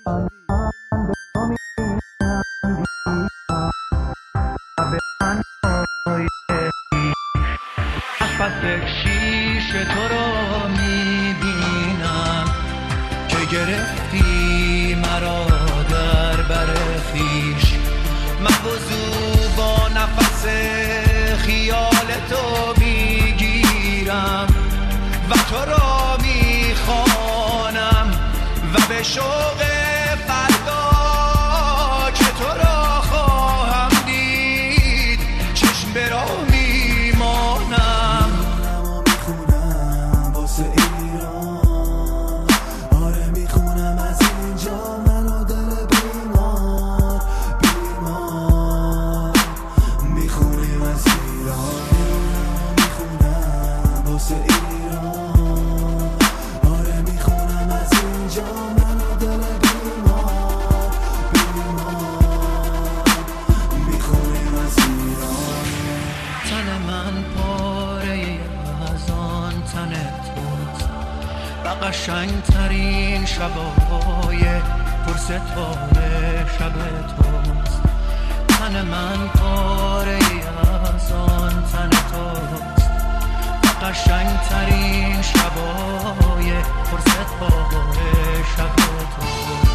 یک شیشه تو رو میبینم که گرفتی مرا در بر خویش من وضو با نفس خیال تو میگیرم و تو را میخوانم و به شوق فردا که تو را خواهم دید چشم به راه قشنگ ترین شبای پرستاره شب توست تن من پاره ای از آن تن توست قشنگ ترین شبای پرستاره شب توست.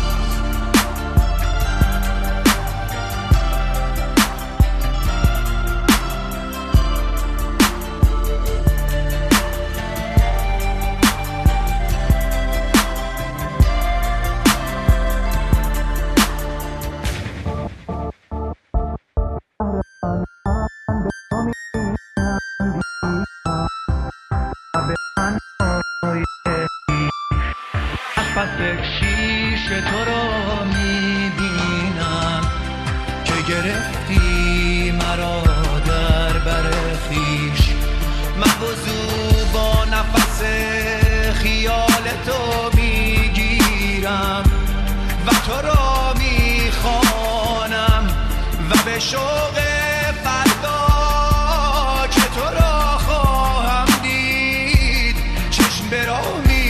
شیشه تو رو میبینم که گرفتی مرا در بر خویش من وضو با نفس خیال تو میگیرم و تو را میخوانم و به شوق فردا که تو را خواهم دید چشم به راه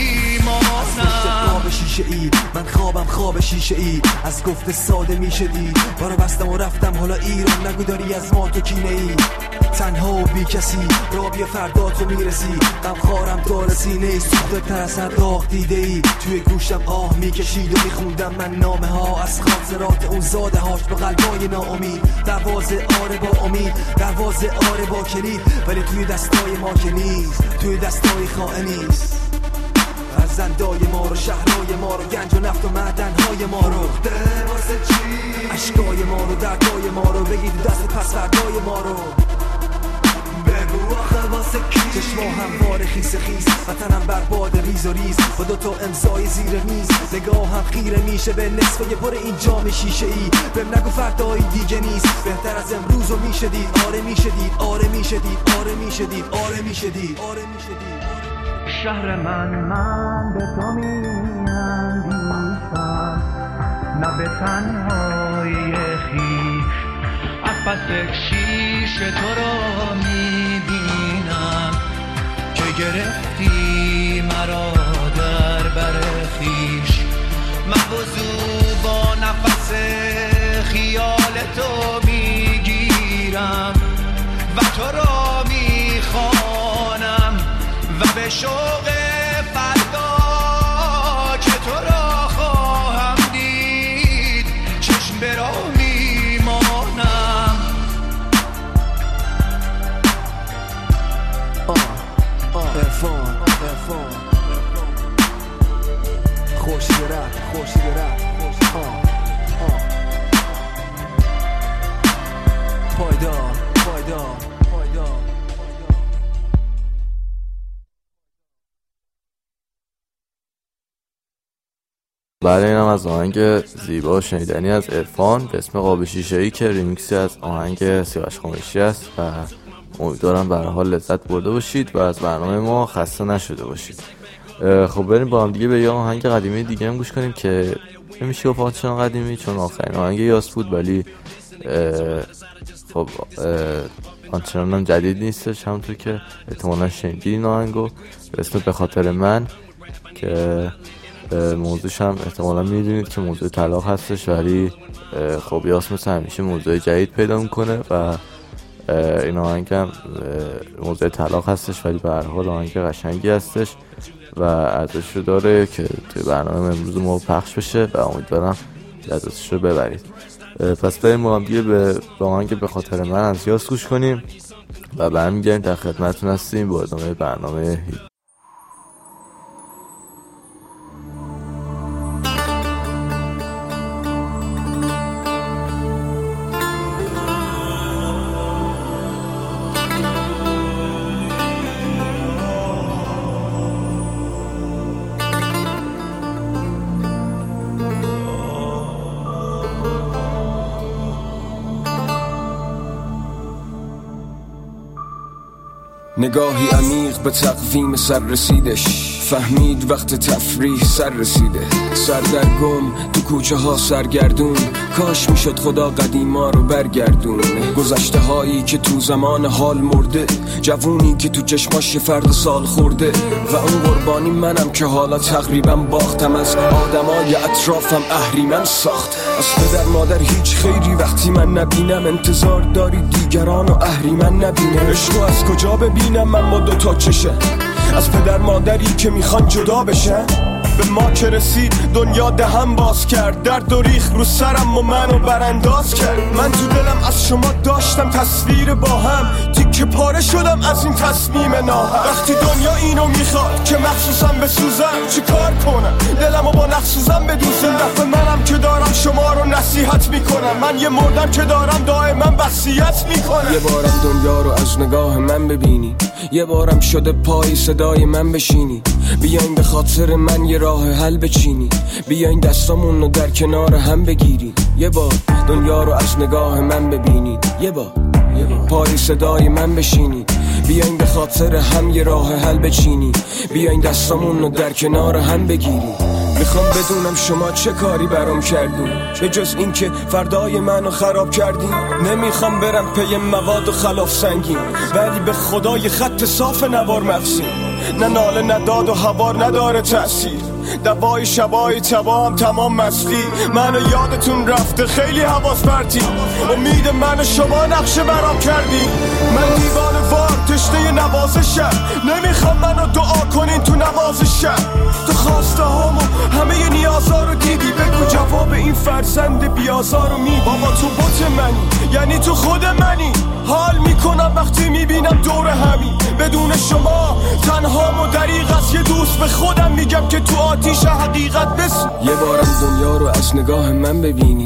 شیشه ای من خوابم خواب شیشه ای از گفته ساده میشه دید بارو بستم و رفتم حالا ایران نگو داری از ما تو کینه ای تنها و بی کسی را بیا فردا تو میرسی غم خارم دار سینه ای سوخته تر از هر داغ دیده ای توی گوشم آه میکشید و میخوندم من نامه ها از خاطرات اون زاده هاش به قلبای ناامید دروازه آره با امید دروازه آره با کلید ولی توی دستای ما که نیست توی دستای خائنیست فرزندای ما رو شهرهای ما رو گنج و نفت و معدنهای ما رو واسه چی اشکای ما رو دردای ما رو بگید دست پس فردای ما رو بگو آخه واسه کی چشما هموار خیس خیس وطنم برباد ریز و ریز با دوتا امضای زیر میز نگاه هم خیره میشه به نصف یه پر این جام شیشه ای بهم نگو فردایی دیگه نیست بهتر از امروز و میشه دید آره میشه دید آره میشه دید آره میشه دید آره میشه دید آره میشه دید شهر من من به تو میاندیشم نه به تنهای خویش از پس شیش تو را میبینم که گرفتی مرا در بر خویش من وضو با نفس خیال تو میگیرم و تو را میخوانم و به شوق فردا که تو را خواهم دید چشم به راه میمانم عرفان عرفان خوشی رفت خوشی رفت پایدار پایدار پایدار بعد اینم از آهنگ زیبا شنیدنی از عرفان به اسم قاب شیشه‌ای که ریمیکسی از آهنگ سیاوش قمیشی است و امیدوارم به هر حال لذت برده باشید و از برنامه ما خسته نشده باشید. خب بریم با هم دیگه به یه آهنگ قدیمی دیگه هم گوش کنیم که نمیشه گفت آنچنان قدیمی چون آخرین آهنگ یاس بود ولی خب آنچنان هم جدید نیستش همونطور که احتمالا شنیدید این آهنگو به اسم به خاطر من که موضوعش هم احتمالا میدونید که موضوع طلاق هستش ولی خب یاس مثل همیشه موضوع جدید پیدا میکنه و این آهنگ هم موضوع طلاق هستش ولی به هر حال آهنگ قشنگی هستش و ارزش رو داره که توی برنامه امروز ما پخش بشه و امیدوارم لذتش رو ببرید. پس بریم با هم دیگه به آهنگ به خاطر من از یاس گوش کنیم و برمیگردیم در خدمتتون هستیم با ادامه برنامه هیپ. نگاهی عمیق به تقویم سر رسیدش فهمید وقت تفریح سر رسیده سردرگم تو کوچه ها سرگردون کاش میشد خدا قدیما رو برگردون گذشته هایی که تو زمان حال مرده جوونی که تو چشماش فرد سال خورده و اون قربانی منم که حالا تقریبا باختم از آدمای اطرافم اهریمن ساخت از پدر مادر هیچ خیری وقتی من نبینم انتظار داری دیگران و اهریمن نبینه عشقو از کجا ببینم من با دوتا چشه از پدر مادری که میخوان جدا بشن به ما که رسید دنیا دهم باز کرد درد و ریخ رو سرم و منو برانداز کرد من تو دلم از شما داشتم تصویر با هم تیکه پاره شدم از این تصمیم ناهم وقتی دنیا اینو میخواد که مخصوصم بسوزم چی کار کنم دلمو با نخصوصم بدوزم دفعه منم که دارم شما رو نصیحت میکنم من یه مردم که دارم دائما وصیت میکنم یه بارم دنیا رو از نگاه من ببینی یه بارم شده پای صدای من بشینی بیاین به خاطر من یه راه حل بچینی بیاین دستامون رو در کنار هم بگیری یه بار دنیا رو از نگاه من ببینید یه بار پای صدای من بشینی بیاین به خاطر هم یه راه حل بچینی بیاین دستامون رو در کنار هم بگیری میخوام بدونم شما چه کاری برام کردین به جز این که فردای منو خراب کردین نمیخوام برم پی مواد و خلاف سنگین ولی به خدای خط صاف نوار مغزین نه ناله نه داد و هوار نداره تأثیر دوای شبای تبا هم تمام مستی منو یادتون رفته خیلی حواس پرتی امید من شما نقشه برام کردی من دیوان وار تشنه نوازشم نمیخوام منو دعا کنین تو نوازشم تو خواسته هامو همه نیازا رو دیدی بگو جواب این فرزند بیازار رو می بابا تو بوت منی یعنی تو خود منی حال میکنم وقتی میبینم دور همین بدون شما تنهام و دریغ از یه دوست به خودم میگم که تو آتیش حقیقت بس یه بارم دنیا رو از نگاه من ببینید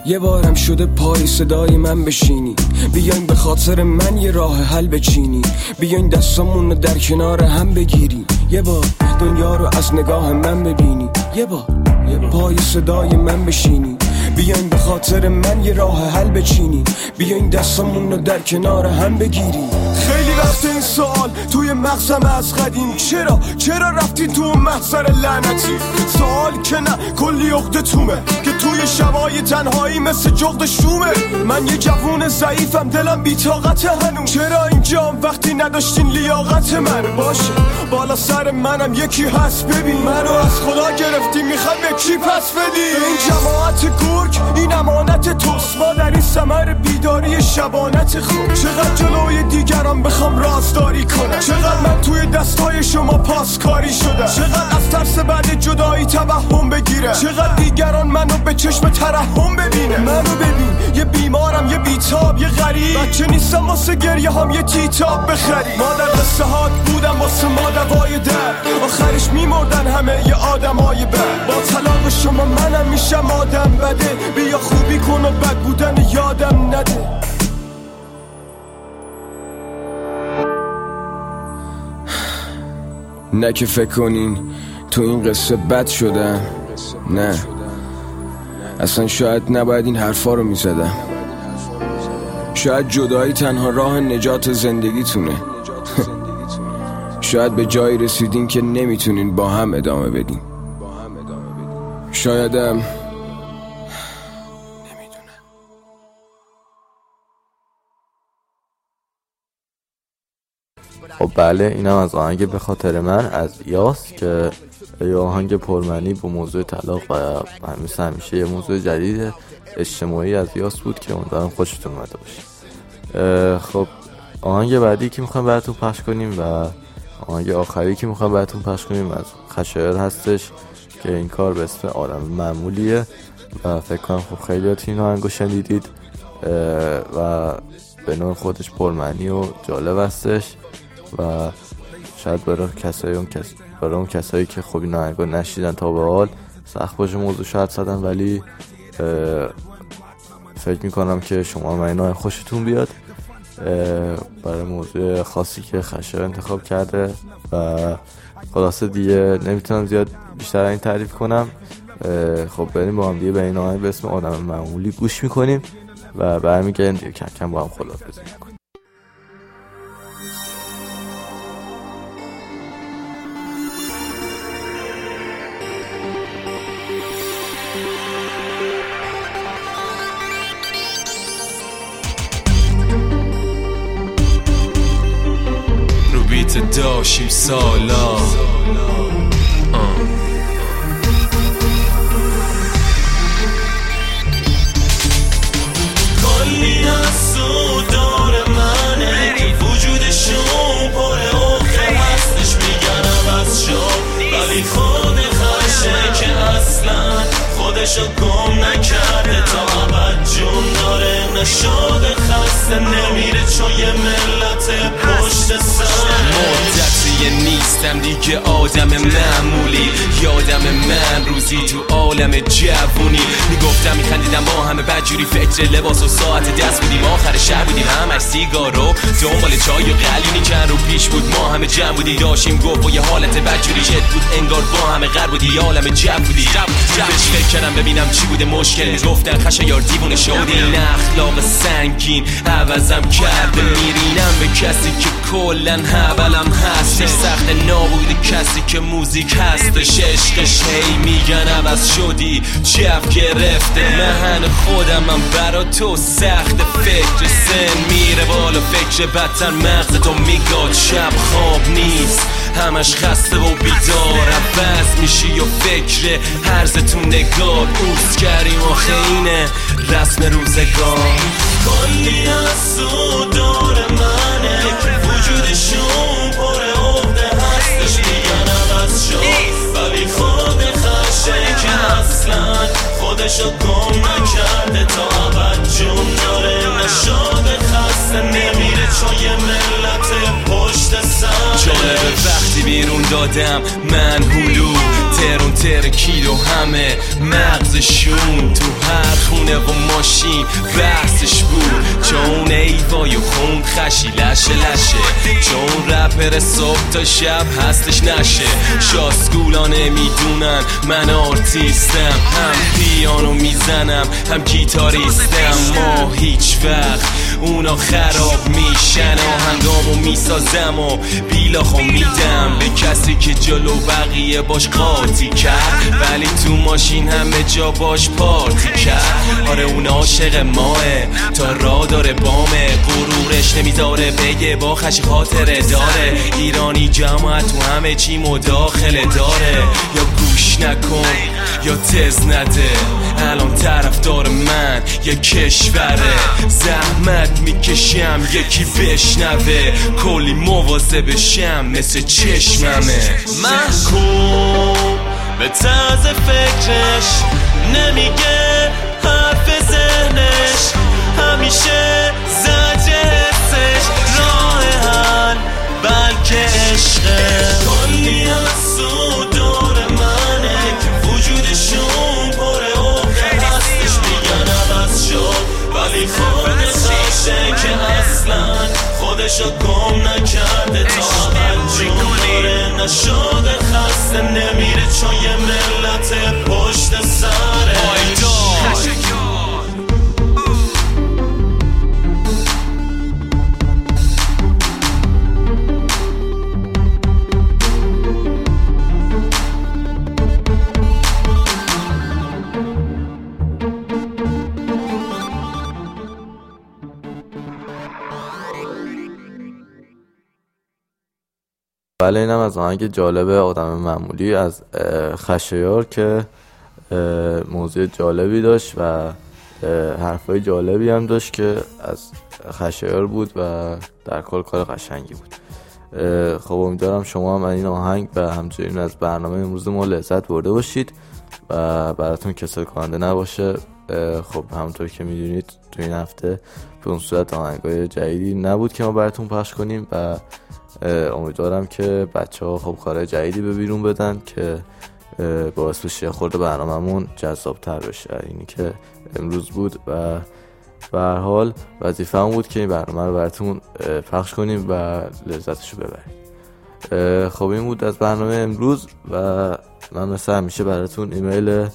یه بارم شده پای صدای من بشینی، بیاین به خاطر من یه راه حل بچینی، بیاین دستامون رو در کنار هم بگیری، یه بار دنیا رو از نگاه من ببینی، یه بار پای صدای من بشینی، بیاین به خاطر من یه راه حل بچینی، بیاین دستامون رو در کنار هم بگیری. خیلی وقت این سوال توی مغزم از قدیم، چرا چرا رفتی تو محضر لعنتی؟ سوال که نه کلی عقده تومه که توی شبای تنهایی مثل جغد شومه. من یه جوون ضعیفم، دلم بی‌طاقت هنوز، چرا اینجام وقتی نداشتین لیاقت من؟ باشه بالا سر منم یکی هست، ببین منو از خدا گرفتی، میخوای به کی پس بدی؟ این جماعت گرگ این امانت توست، ما در این ثمر بیداری شبانت خود. چقدر جلوی دیگران بخوام رازداری کنم، چقدر من توی دستای شما پاسکاری شدم، چقدر از ترس بعد جدایی توهم بگیره، چقدر دیگران منو به چشم ترحم ببینه. منو ببین یه بیمارم، یه بیتاب، یه غریب، بچه نیستم واسه گریه هم یه تیتاب بخری. ما در قصه هات بودم واسه ما دوای در، آخرش میمردن همه یه آدمای بد. با طلاق شما منم میشم آدم بده، بیا خوبی کن و بد بودن یادم نده. نه که فکر کنین تو این قصه بد شدم، نه اصلا شاید نباید این حرفا رو میزدم، شاید جدایی تنها راه نجات زندگیتونه، شاید به جایی رسیدین که نمیتونین با هم ادامه بدین، شایدم خب بله، اینم از آهنگ به خاطر من از یاس که یه آهنگ پرمعنی با موضوع طلاق و همیشه همیشه یه موضوع جدید اجتماعی از یاس بود که امیدوارم خوشتون اومده باشه. خب آهنگ بعدی که میخوام براتون پخش کنیم و آهنگ آخری که میخوام براتون پخش کنیم از خشایار هستش که این کار به اسم آدم معمولیه و فکر کنم خب خیلیات این آهنگو شنیدید و به نوع خودش پرمعنی و جالب هستش و شاید برای کسایی اون کس برای اون کسایی که خب این آهنگو نشیدن تا به حال سخت باشه موضوع شاید زدن، ولی فکر میکنم که شما من این آهنگ خوشتون بیاد برای موضوع خاصی که خشایار انتخاب کرده و خلاصه دیگه نمیتونم زیاد بیشتر این تعریف کنم. خب بریم با هم دیگه به این آهنگ به اسم آدم معمولی گوش میکنیم و برمیگردیم دیگه کم کم با هم خداحافظی میکنیم. رو بیت داشیم سالا کلی هست و دور منه، وجودشون پر عقده هستش، میگن عوض شد ولی خود خشه که اصلا خودشو گم نکرده، تا ابد جون داره نشده خسته نمیره چون یه ملت پشت سر. مدتی نیستم دیگه آدم معمولی، یادم من روزی تو عالم جوونی میگفتم میخندیدم با همه بدجوری، فکر لباس و ساعت دست بودیم، آخر شهر بودیم همش سیگارو دنبال چای و قلیونی کن رو پیش بود، ما همه جمع بودی داشتیم گفت و یه حالت بدجوری شد بود انگار با همه غر بودی عالم جو بودی. بهش فکر کردم ببینم چی بوده مشکل، میگفتن خشایار دیوونه شدی، این اخلاق سنگین عوضم کرده، میرینم به کسی که کلن حبلم هستش، سخت نابود کسی که موزیک هستش، عشقش هی میگن عوض شدی جف گرفته، مهن خودم من برا تو سخت، فکر سن میره بالا فکر بدتر مغز تو میگاد، شب خواب نیست همش خسته و بیدار، عوض میشی و فکر هرزتون نگاه، اوست کردیم آخه اینه رسم روزگار. کلی هست و دور منه، وجودشون پر عقده هستش، میگن عوض شد ولی خود خشه که اصلا خودشو گم نکرده، تا ابد جون داره نشده خسته نمیره چون یه ملت پشت سر. جالبه وقتی بیرون دادم من هلو ترون ترکید و همه مغزشون تو هر خونه و ماشین بحثش بود، چون ایوای و خوند خشی لشه لشه، چون رپر صبح تا شب هستش نشه. شاسکولا نمیدونن من آرتیستم، هم پیانو میزنم هم گیتاریستم. ما هیچ وقت اونا خراب میشن، آهنگامو میسازم و بیلاخو میدم به کسی که جلو بقیه باش قاطی کرد، ولی تو ماشین همه جا باش پارتی کرد. آره اون عاشق ماه تا را داره بامه، غرورش نمیذاره بگه با خشی خاطره داره. ایرانی جماعت تو همه چی مداخله داره، یا گوش نکن یا تز نده. الان طرفدار من یه کشوره، زحمت میکشم یکی بشنوه، کلی مواظبشم مثل چشممه. محکوم به طرز فکرش نمیگه حرف ذهنش، همیشه زجه حسش راه حل بلکه عشقه. کلی حسو دور منه که وجودشون پره اوخه هستش، میگن عوض شد ولی خودش خشه که اصلا خودشو گم نکرده، تا جون داره نشده خسته نمیره چون یه ملت پشت سره. بله اینم از آهنگ جالب آدم معمولی از خشایار که موضوع جالبی داشت و حرفای جالبی هم داشت که از خشایار بود و در کل کار قشنگی بود. خب امیدوارم شما هم این آهنگ و همچنین از برنامه امروز ما لذت برده باشید و براتون کسل کننده نباشه. خب همونطور که میدونید تو این هفته به اون صورت آهنگای جدیدی نبود که ما براتون پخش کنیم و امیدوارم که بچه ها خب کارهای جدیدی به بیرون بدن که باعث بشه خورده برنامه‌مون جذاب‌تر بشه. اینی که امروز بود و به هر حال وظیفه‌مون بود که این برنامه رو براتون پخش کنیم و لذتش رو ببرید. خب این بود از برنامه امروز و من مثل همیشه براتون ایمیل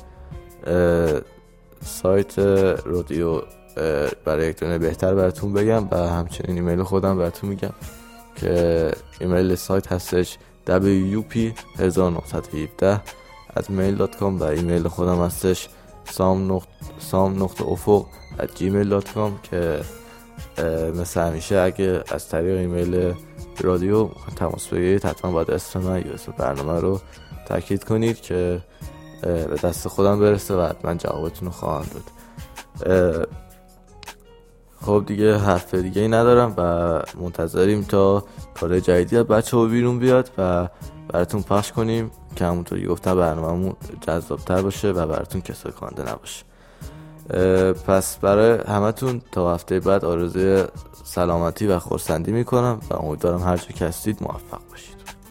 سایت رادیو برای یک دنیا بهتر براتون بگم و همچنین ایمیل خودم براتون میگم که ایمیل سایت هستش دبلیو یو پی هزار و نهصد و هفده ات میل دات کام و ایمیل خودم هستش سام نقطه افق ات جیمیل دات کام که مثل همیشه اگه از طریق ایمیل رادیو تماس بگیرید حتما باید اسم من یا اسم برنامه رو تاکید کنید که به دست خودم برسه و حتما جوابتون رو خواهم داد. خب دیگه حرف دیگه ای ندارم و منتظریم تا کار جدیدی از بچه ها بیرون بیاد و براتون پخش کنیم که همونطوری گفتم برنامه‌مون جذابتر باشه و براتون کسل کننده نباشه. پس برای همتون تا هفته بعد آرزوی سلامتی و خرسندی میکنم و امیدوارم هر جا که هستید موفق باشید.